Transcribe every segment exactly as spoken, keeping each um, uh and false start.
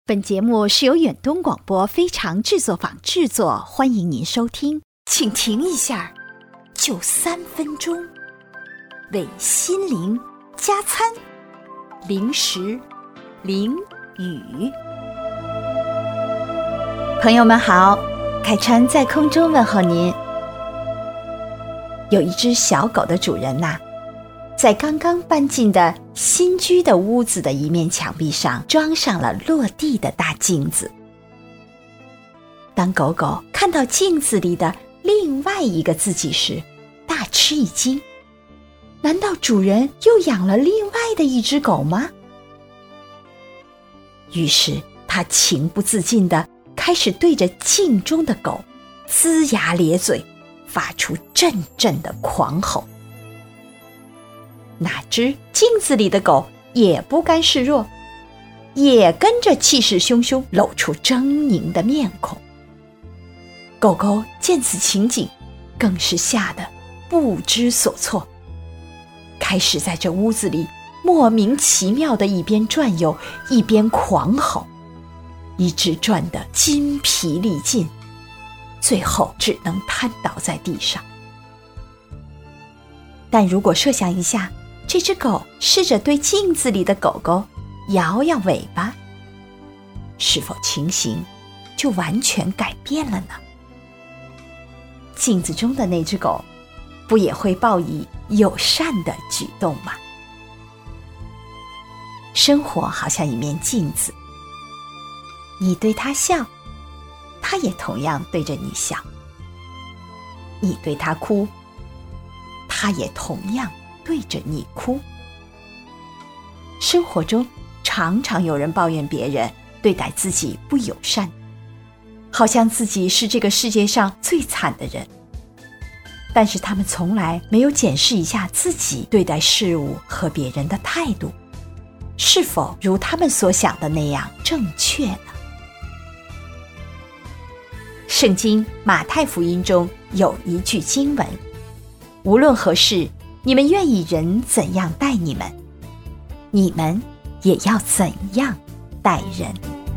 本节目是由远东广播非常制作坊制作，欢迎您收听。请停一下，就三分钟，为心灵加餐。零时淋雨。朋友们好，凯川在空中问候您。有一只小狗的主人呐、啊，在刚刚搬进的新居的屋子的一面墙壁上装上了落地的大镜子。当狗狗看到镜子里的另外一个自己时，大吃一惊。难道主人又养了另外的一只狗吗？于是他情不自禁地开始对着镜中的狗龇牙咧嘴，发出阵阵的狂吼。哪知镜子里的狗也不甘示弱，也跟着气势汹汹，露出狰狞的面孔。狗狗见此情景，更是吓得不知所措，开始在这屋子里莫名其妙的一边转悠一边狂吼，一直转得筋疲力尽，最后只能瘫倒在地上。但如果设想一下，这只狗试着对镜子里的狗狗摇摇尾巴，是否情形就完全改变了呢？镜子中的那只狗不也会报以友善的举动吗？生活好像一面镜子，你对它笑，它也同样对着你笑；你对它哭，它也同样对着你哭。生活中常常有人抱怨别人对待自己不友善，好像自己是这个世界上最惨的人，但是他们从来没有检视一下自己对待事物和别人的态度，是否如他们所想的那样正确呢？圣经马太福音中有一句经文：无论何事，你们愿意人怎样待你们，你们也要怎样待人。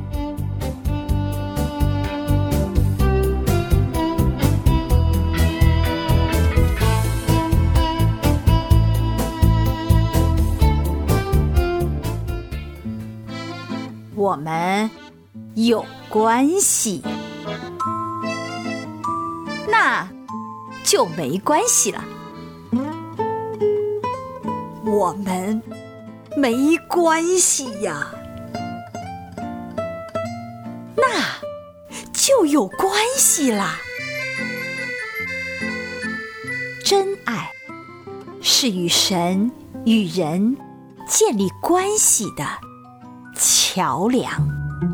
我们有关系，那就没关系了。我们没关系呀，那就有关系啦。真爱是与神与人建立关系的桥梁。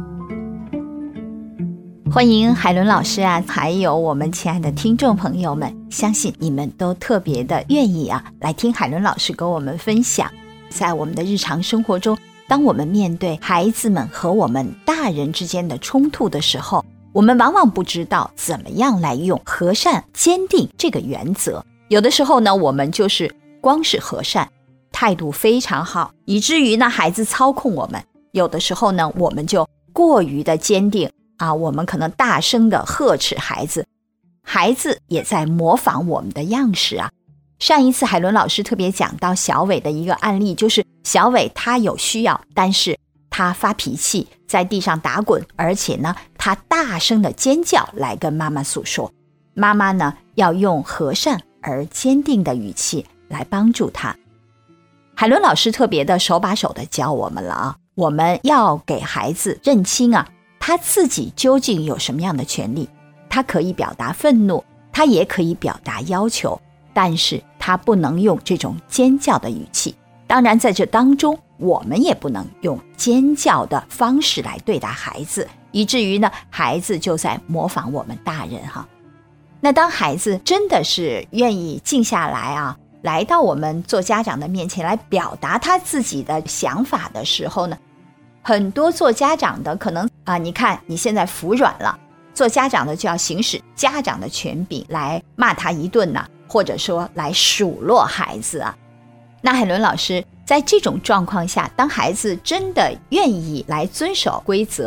欢迎海伦老师啊，还有我们亲爱的听众朋友们，相信你们都特别的愿意啊，来听海伦老师跟我们分享。在我们的日常生活中，当我们面对孩子们和我们大人之间的冲突的时候，我们往往不知道怎么样来用和善坚定这个原则。有的时候呢，我们就是光是和善，态度非常好，以至于呢孩子操控我们。有的时候呢，我们就过于的坚定啊，我们可能大声的呵斥孩子，孩子也在模仿我们的样式啊。上一次海伦老师特别讲到小伟的一个案例，就是小伟他有需要，但是他发脾气，在地上打滚，而且呢他大声的尖叫来跟妈妈诉说。妈妈呢要用和善而坚定的语气来帮助他。海伦老师特别的手把手的教我们了啊，我们要给孩子认清啊，他自己究竟有什么样的权利。他可以表达愤怒，他也可以表达要求，但是他不能用这种尖叫的语气。当然在这当中，我们也不能用尖叫的方式来对待孩子，以至于呢孩子就在模仿我们大人哈。那当孩子真的是愿意静下来啊，来到我们做家长的面前来表达他自己的想法的时候呢，很多做家长的可能啊，你看你现在服软了，做家长的就要行使家长的权柄来骂他一顿呢、啊，或者说来数落孩子啊。那海伦老师在这种状况下，当孩子真的愿意来遵守规则，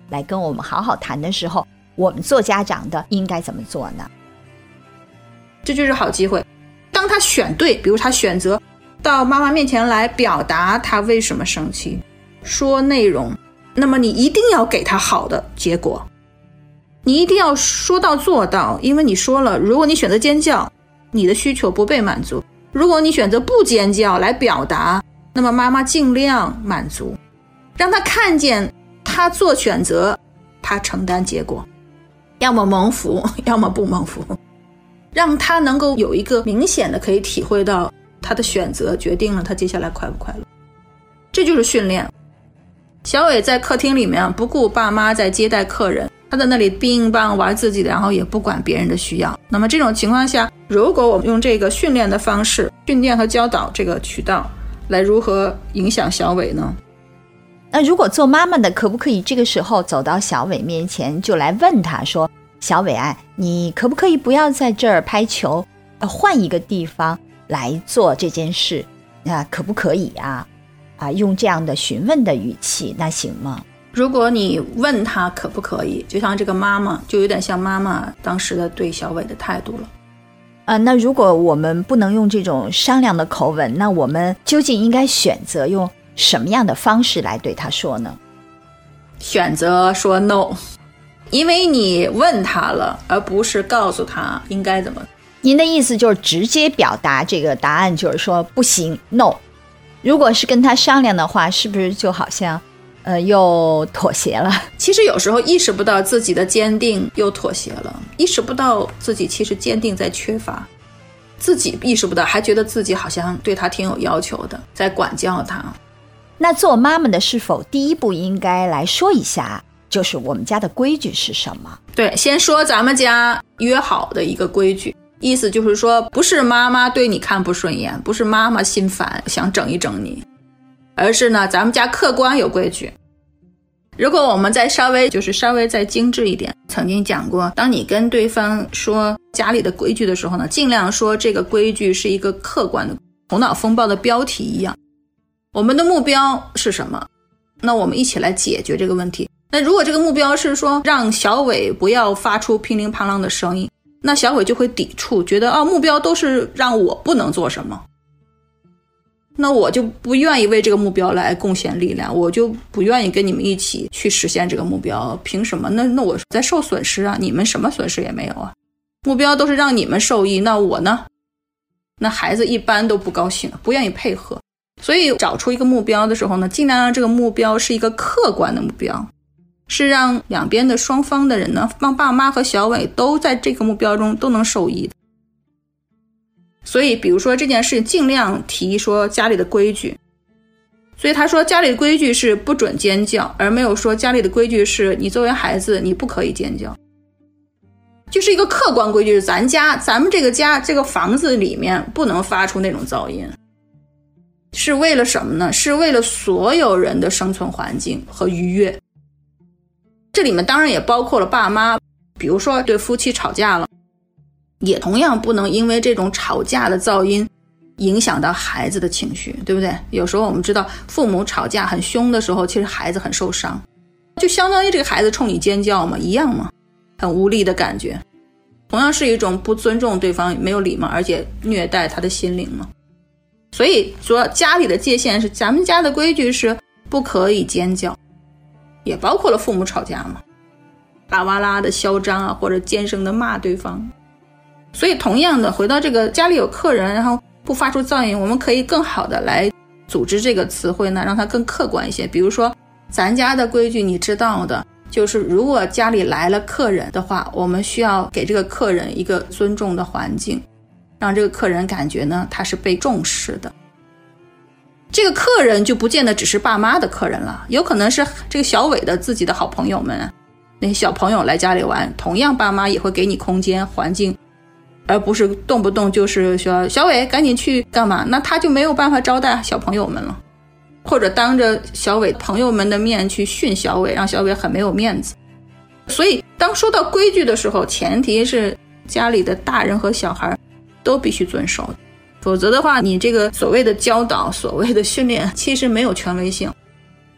来跟我们好好谈的时候，我们做家长的应该怎么做呢？ 这就是好机会。当他选对，比如他选择到妈妈面前来表达他为什么生气，说内容，那么你一定要给他好的结果，你一定要说到做到。因为你说了，如果你选择尖叫，你的需求不被满足；如果你选择不尖叫来表达，那么妈妈尽量满足，让他看见他做选择，他承担结果，要么蒙福，要么不蒙福，让他能够有一个明显的可以体会到他的选择决定了他接下来快不快乐。这就是训练。小伟在客厅里面不顾爸妈在接待客人，他在那里乒乓玩自己的，然后也不管别人的需要。那么这种情况下，如果我们用这个训练的方式，训练和教导这个渠道来如何影响小伟呢？ 那如果做妈妈的可不可以这个时候走到小伟面前就来问他说，小伟啊，你可不可以不要在这儿拍球，呃，换一个地方来做这件事，那可不可以啊？啊，用这样的询问的语气，那行吗？ 如果你问他可不可以，就像这个妈妈，就有点像妈妈当时的对小伟的态度了。 呃，那如果我们不能用这种商量的口吻，那我们究竟应该选择用什么样的方式来对他说呢？ 选择说 no， 因为你问他了，而不是告诉他应该怎么。 您的意思就是直接表达这个答案，就是说不行 no。如果是跟他商量的话，是不是就好像呃又妥协了？ 其实有时候意识不到自己的坚定又妥协了，意识不到自己其实坚定在缺乏，自己意识不到，还觉得自己好像对他挺有要求的，在管教他。 那做妈妈的是否第一步应该来说一下，就是我们家的规矩是什么？ 对，先说咱们家约好的一个规矩，意思就是说，不是妈妈对你看不顺眼，不是妈妈心烦想整一整你，而是呢咱们家客观有规矩。如果我们再稍微就是稍微再精致一点，曾经讲过，当你跟对方说家里的规矩的时候呢，尽量说这个规矩是一个客观的，头脑风暴的标题一样，我们的目标是什么，那我们一起来解决这个问题。那如果这个目标是说让小伟不要发出乒铃乓啷的声音，那小伟就会抵触，觉得哦，目标都是让我不能做什么，那我就不愿意为这个目标来贡献力量，我就不愿意跟你们一起去实现这个目标，凭什么？那那我在受损失啊，你们什么损失也没有啊，目标都是让你们受益，那我呢？那孩子一般都不高兴，不愿意配合。所以找出一个目标的时候呢，尽量让这个目标是一个客观的目标，是让两边的双方的人呢，让爸妈和小伟都在这个目标中都能受益的。所以比如说这件事尽量提说家里的规矩，所以他说家里的规矩是不准尖叫，而没有说家里的规矩是你作为孩子你不可以尖叫，就是一个客观规矩，是咱家咱们这个家这个房子里面不能发出那种噪音，是为了什么呢？是为了所有人的生存环境和愉悦。这里面当然也包括了爸妈，比如说对夫妻吵架了，也同样不能因为这种吵架的噪音影响到孩子的情绪，对不对？有时候我们知道父母吵架很凶的时候，其实孩子很受伤，就相当于这个孩子冲你尖叫嘛，一样嘛，很无力的感觉，同样是一种不尊重对方，没有礼貌，而且虐待他的心灵嘛。所以说家里的界限是咱们家的规矩是不可以尖叫，也包括了父母吵架嘛，啦哇啦的嚣张啊，或者尖声的骂对方。所以同样的，回到这个家里有客人，然后不发出噪音，我们可以更好的来组织这个词汇呢，让它更客观一些。比如说咱家的规矩你知道的，就是如果家里来了客人的话，我们需要给这个客人一个尊重的环境，让这个客人感觉呢他是被重视的。这个客人就不见得只是爸妈的客人了，有可能是这个小伟的自己的好朋友们，那些小朋友来家里玩，同样爸妈也会给你空间环境，而不是动不动就是说小伟赶紧去干嘛，那他就没有办法招待小朋友们了，或者当着小伟朋友们的面去训小伟，让小伟很没有面子。所以当说到规矩的时候，前提是家里的大人和小孩都必须遵守，否则的话你这个所谓的教导，所谓的训练其实没有权威性。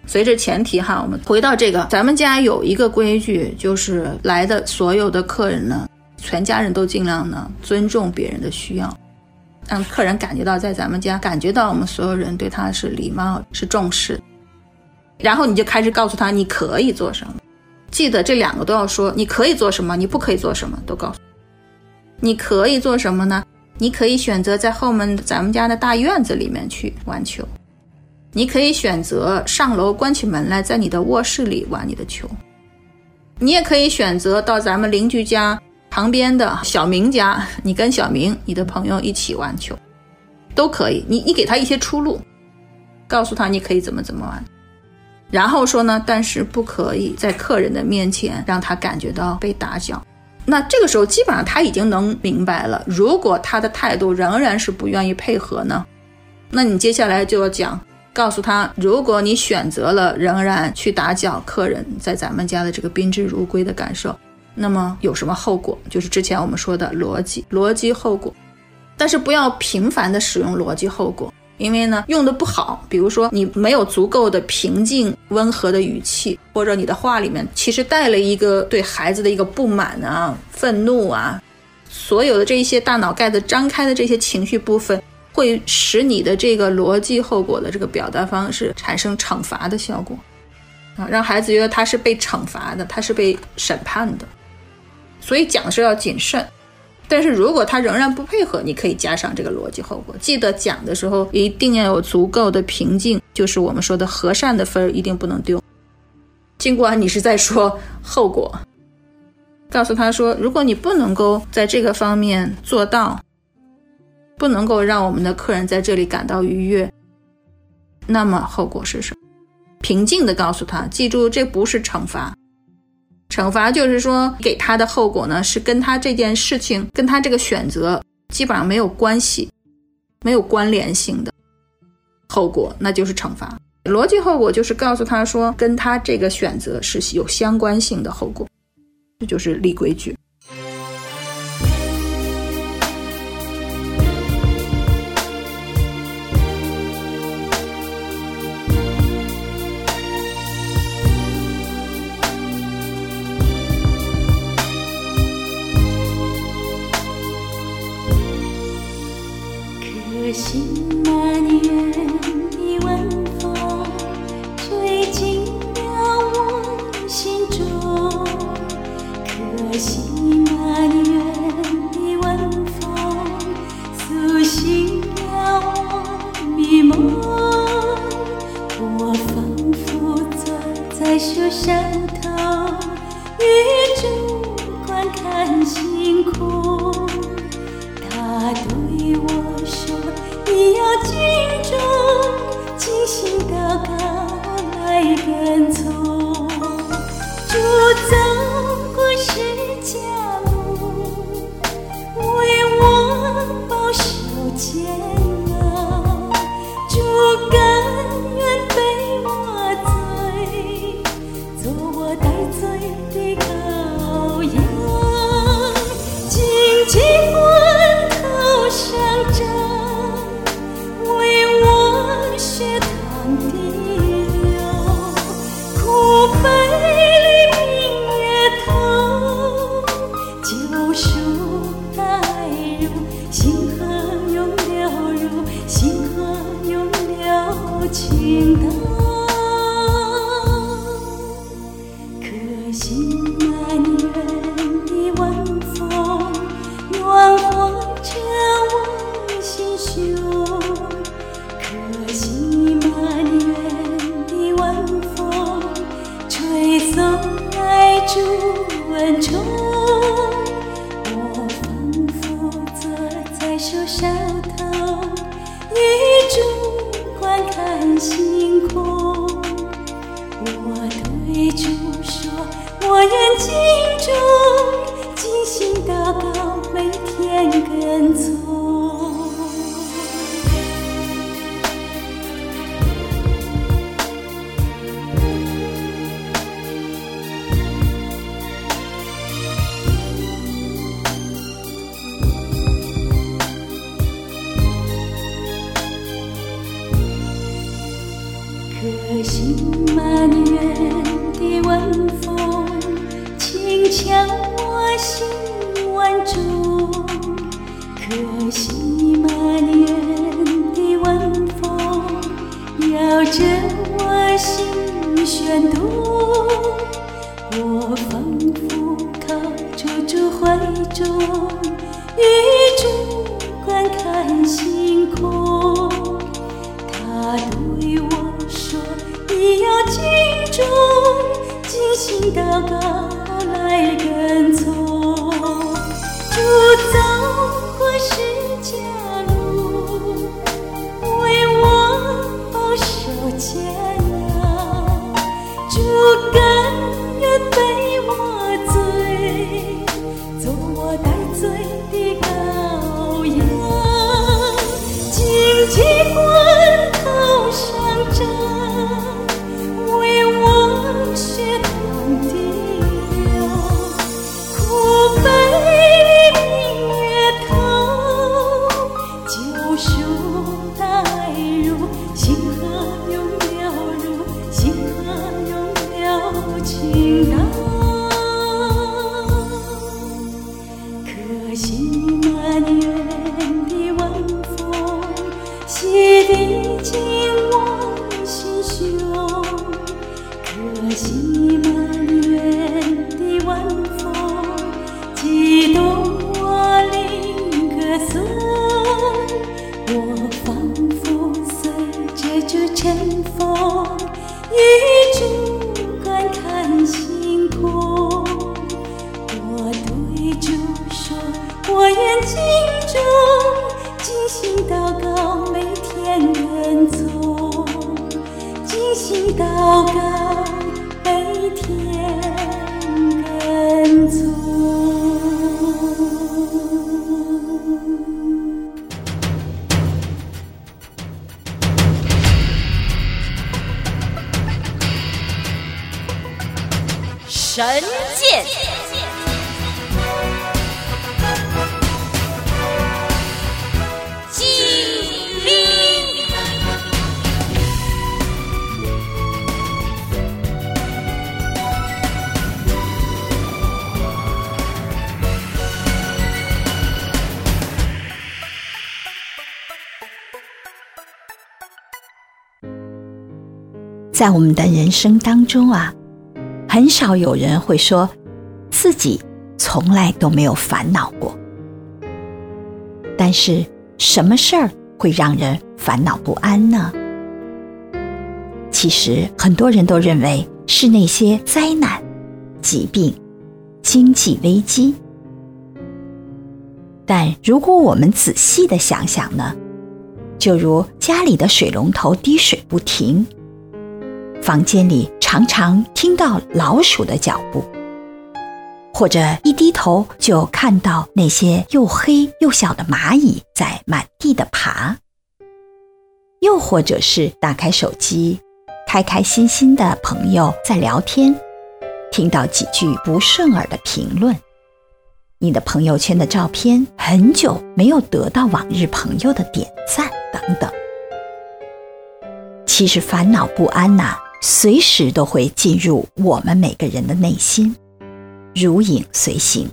所以这前提哈，我们回到这个，咱们家有一个规矩，就是来的所有的客人呢，全家人都尽量呢尊重别人的需要，让客人感觉到在咱们家感觉到我们所有人对他是礼貌是重视。然后你就开始告诉他你可以做什么，记得这两个都要说，你可以做什么，你不可以做什么，都告诉你可以做什么呢？你可以选择在后门咱们家的大院子里面去玩球，你可以选择上楼关起门来在你的卧室里玩你的球，你也可以选择到咱们邻居家旁边的小明家，你跟小明你的朋友一起玩球都可以，你你给他一些出路，告诉他你可以怎么怎么玩。然后说呢，但是不可以在客人的面前让他感觉到被打搅。那这个时候基本上他已经能明白了，如果他的态度仍然是不愿意配合呢，那你接下来就要讲，告诉他，如果你选择了仍然去打搅客人在咱们家的这个宾至如归的感受，那么有什么后果，就是之前我们说的逻辑逻辑后果。但是不要频繁的使用逻辑后果，因为呢用的不好，比如说你没有足够的平静温和的语气，或者你的话里面其实带了一个对孩子的一个不满啊愤怒啊，所有的这些大脑盖子张开的这些情绪部分，会使你的这个逻辑后果的这个表达方式产生惩罚的效果啊，让孩子觉得他是被惩罚的，他是被审判的。所以讲的时候要谨慎，但是如果他仍然不配合，你可以加上这个逻辑后果。记得讲的时候一定要有足够的平静，就是我们说的和善的分一定不能丢。尽管你是在说后果，告诉他说，如果你不能够在这个方面做到，不能够让我们的客人在这里感到愉悦，那么后果是什么？平静地告诉他，记住这不是惩罚，惩罚就是说给他的后果呢是跟他这件事情跟他这个选择基本上没有关系没有关联性的后果，那就是惩罚。逻辑后果就是告诉他说跟他这个选择是有相关性的后果，这就是立规矩。 可惜满园的晚风吹进了我心中，可惜满园的晚风苏醒了我迷梦，我仿佛坐在树梢头，雨中观看星空，他对我说，你要敬重，精心祷告来跟从，主走过十架路，为我保守监牢，主甘愿背我罪，做我代罪的羔羊，荆棘冠头上长，为我血淌的流，苦悲里明月头，救赎来入，星河永流入，星河永流倾倒，可惜满园的晚风暖和着我心胸，可惜满园的晚风吹送来主恩宠，我仿佛坐在树梢头，雨中观看星空，我对主说，我愿敬重，精心祷告，每天跟从。可惜满向我心万种，可惜满园的晚风摇着我心弦动，我仿佛靠住主怀中，与主观看星空。他对我说，你要敬重，精心祷告来跟从。主走过十架路，为我保守监牢，主甘愿背我罪，做我带罪的羔羊。荆棘冠头上扎，为我血淌的流，苦悲的明月头，救赎带入，星河永流入，星河永流倾倒。可惜满园的晚风，洗涤尽我心胸。可惜满园的晚风，激动我灵歌颂。我仿佛随着这晨风，与主观看星空。我对主说，我愿敬重，精心祷告，每天跟从，精心祷告，每天跟从。 神剑击兵。在我们的人生当中啊，很少有人会说自己从来都没有烦恼过。但是什么事儿会让人烦恼不安呢？其实很多人都认为是那些灾难、疾病、经济危机。但如果我们仔细地想想呢，就如家里的水龙头滴水不停，房间里常常听到老鼠的脚步，或者一低头就看到那些又黑又小的蚂蚁在满地的爬，又或者是打开手机，开开心心的朋友在聊天，听到几句不顺耳的评论，你的朋友圈的照片很久没有得到往日朋友的点赞等等。其实烦恼不安呐、啊，随时都会进入我们每个人的内心，如影随形。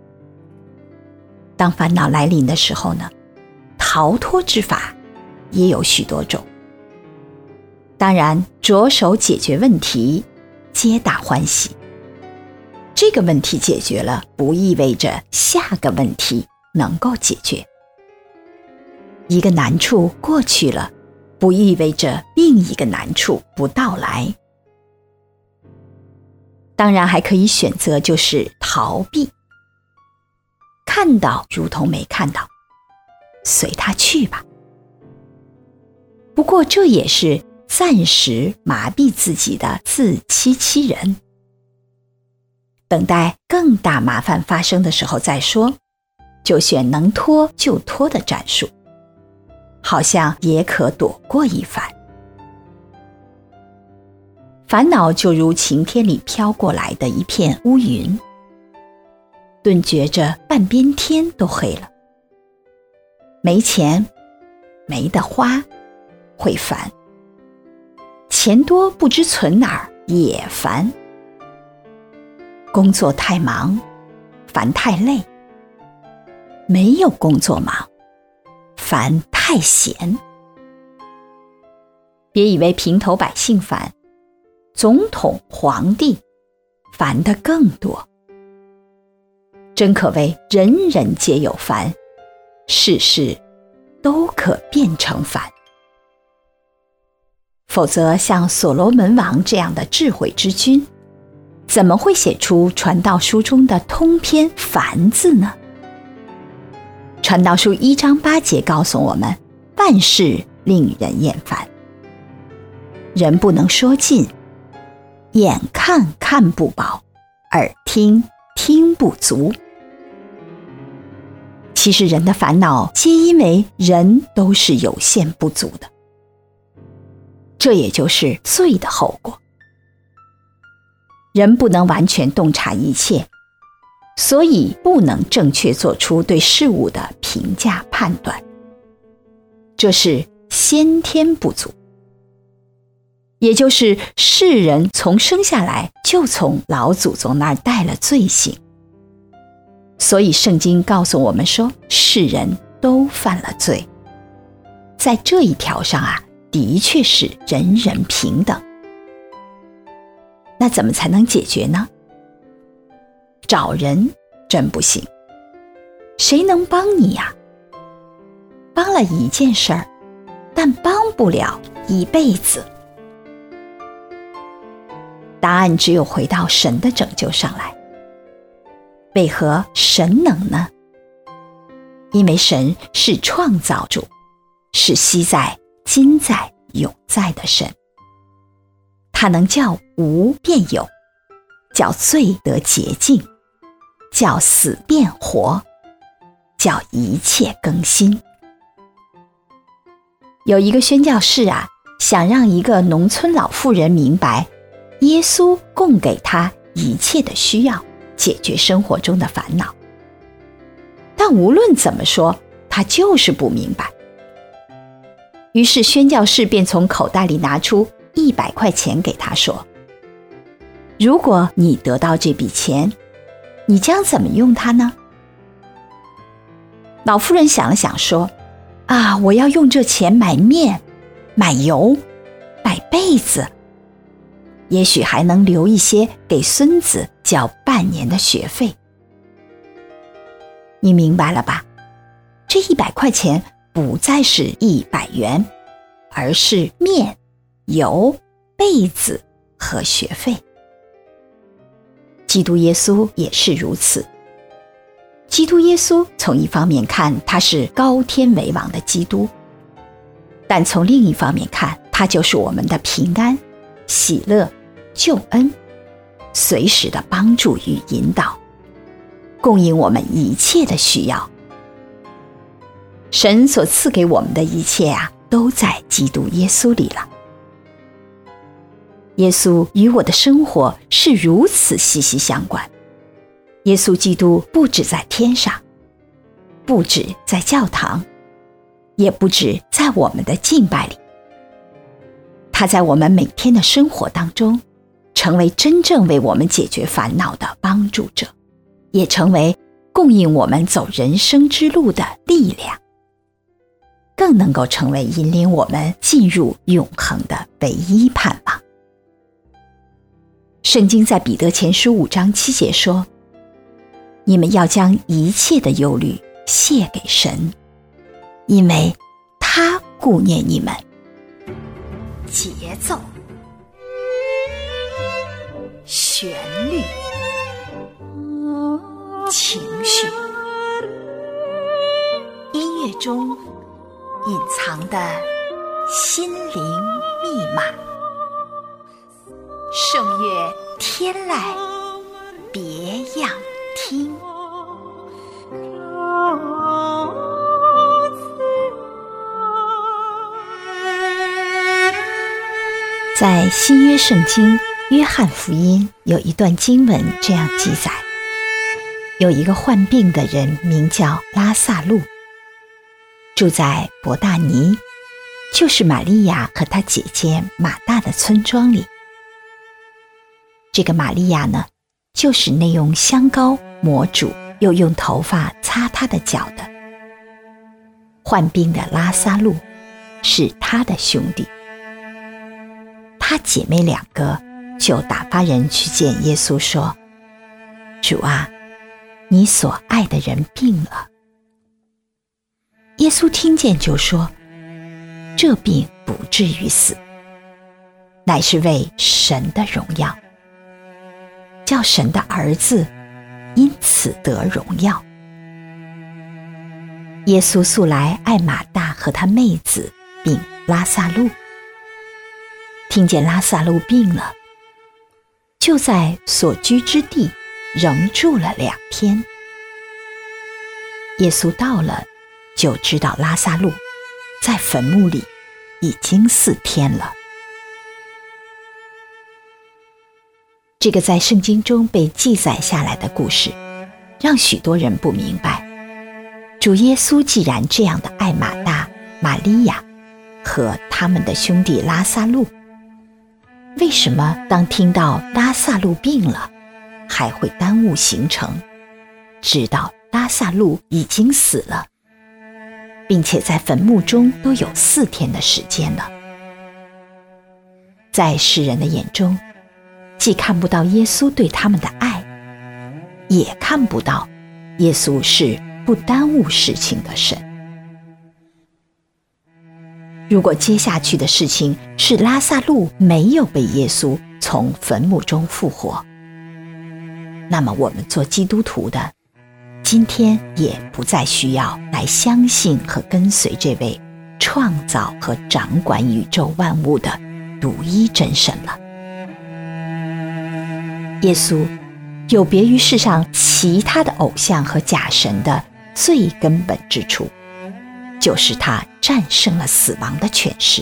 当烦恼来临的时候呢，逃脱之法也有许多种。当然，着手解决问题，皆大欢喜。这个问题解决了，不意味着下个问题能够解决。一个难处过去了，不意味着另一个难处不到来。当然还可以选择就是逃避，看到如同没看到，随它去吧。不过这也是暂时麻痹自己的自欺欺人，等待更大麻烦发生的时候再说，就选能拖就拖的战术，好像也可躲过一番。烦恼就如晴天里飘过来的一片乌云，顿觉着半边天都黑了。没钱，没得花，会烦；钱多不知存哪儿，也烦；工作太忙， 烦太累；没有工作忙，烦太闲。别以为平头百姓烦，总统、皇帝烦得更多。真可谓人人皆有烦，事事都可变成烦。否则像所罗门王这样的智慧之君，怎么会写出传道书中的通篇烦字呢？传道书一章八节告诉我们，万事令人厌烦，人不能说尽，眼看看不饱，耳听听不足。其实人的烦恼皆因为人都是有限不足的，这也就是罪的后果。人不能完全洞察一切，所以不能正确做出对事物的评价判断，这是先天不足，也就是世人从生下来就从老祖宗那儿带了罪性。所以圣经告诉我们说，世人都犯了罪。在这一条上啊，的确是人人平等。那怎么才能解决呢？找人真不行，谁能帮你呀？帮了一件事儿，但帮不了一辈子。答案只有回到神的拯救上来。为何神能呢？因为神是创造主，是昔在、今在、永在的神。他能叫无变有，叫罪得洁净，叫死变活，叫一切更新。有一个宣教士啊，想让一个农村老妇人明白，耶稣供给他一切的需要，解决生活中的烦恼。但无论怎么说，他就是不明白。于是宣教士便从口袋里拿出一百块钱给他说，如果你得到这笔钱，你将怎么用它呢？老妇人想了想说，啊，我要用这钱买面，买油，买被子，也许还能留一些给孙子交半年的学费。你明白了吧？这一百块钱不再是一百元，而是面、油、被子和学费。基督耶稣也是如此。基督耶稣从一方面看，他是高天为王的基督，但从另一方面看，他就是我们的平安、喜乐、救恩，随时的帮助与引导，供应我们一切的需要。神所赐给我们的一切啊，都在基督耶稣里了。耶稣与我的生活是如此息息相关。耶稣基督不止在天上，不止在教堂，也不止在我们的敬拜里，他在我们每天的生活当中，成为真正为我们解决烦恼的帮助者，也成为供应我们走人生之路的力量，更能够成为引领我们进入永恒的唯一盼望。圣经在彼得前书五章七节说，你们要将一切的忧虑卸给神，因为他顾念你们。节奏、旋律、情绪，音乐中隐藏的心灵密码。圣乐天籁，别样听。在新约圣经约翰福音有一段经文这样记载，有一个患病的人名叫拉撒路，住在伯大尼，就是玛利亚和她姐姐马大的村庄里。这个玛利亚呢，就是那用香膏抹主又用头发擦他的脚的。患病的拉撒路是他的兄弟。他姐妹两个就打发人去见耶稣说：主啊，你所爱的人病了。耶稣听见就说：这病不至于死，乃是为神的荣耀，叫神的儿子因此得荣耀。耶稣素来爱马大和他妹子并拉撒路，听见拉撒路病了，就在所居之地仍住了两天。耶稣到了，就知道拉撒路在坟墓里已经四天了。这个在圣经中被记载下来的故事，让许多人不明白，主耶稣既然这样的爱马大、玛利亚和他们的兄弟拉撒路，为什么当听到拉撒路病了，还会耽误行程，直到拉撒路已经死了，并且在坟墓中都有四天的时间了？在世人的眼中，既看不到耶稣对他们的爱，也看不到耶稣是不耽误事情的神。如果接下去的事情是拉撒路没有被耶稣从坟墓中复活，那么我们做基督徒的今天也不再需要来相信和跟随这位创造和掌管宇宙万物的独一真神了。耶稣有别于世上其他的偶像和假神的最根本之处，就是他战胜了死亡的权势。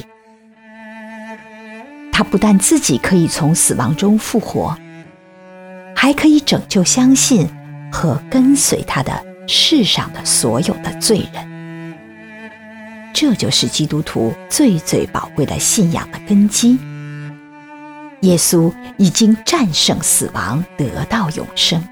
他不但自己可以从死亡中复活，还可以拯救相信和跟随他的世上的所有的罪人。这就是基督徒最最宝贵的信仰的根基。耶稣已经战胜死亡，得到永生。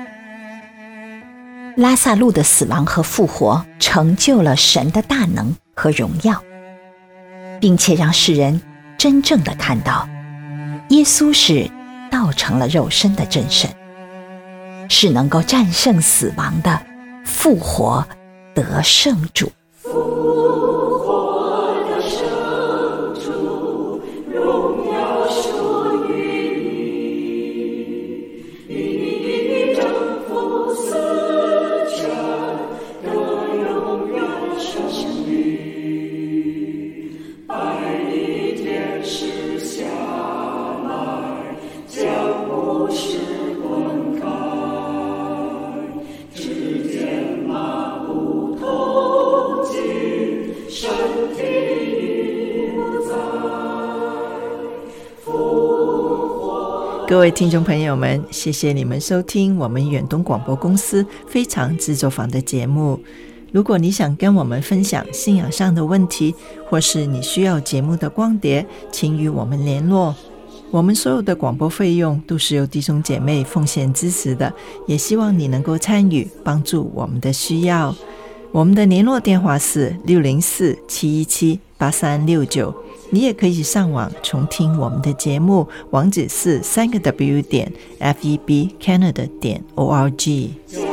拉撒路的死亡和复活成就了神的大能和荣耀，并且让世人真正的看到耶稣是道成了肉身的真神，是能够战胜死亡的复活得胜主。 各位听众朋友们，谢谢你们收听我们远东广播公司非常制作坊的节目。如果你想跟我们分享信仰上的问题，或是你需要节目的光碟，请与我们联络。我们所有的广播费用都是由弟兄姐妹奉献支持的，也希望你能够参与，帮助我们的需要。我们的联络电话是六零四七一七八三六九，你也可以上网重听我们的节目，网址是三个 W 点 F E B Canada 点 O R G。